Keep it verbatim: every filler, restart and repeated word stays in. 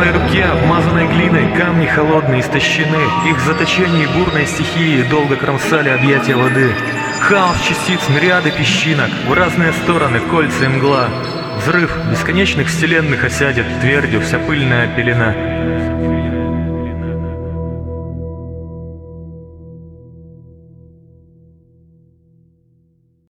правой руке, обмазанной глиной, камни холодные истощены. Их заточение и бурной стихии долго кромсали объятия воды. Хаос частиц, мириады песчинок, в разные стороны кольца и мгла. Взрыв бесконечных вселенных осядет твердью вся пыльная пелена.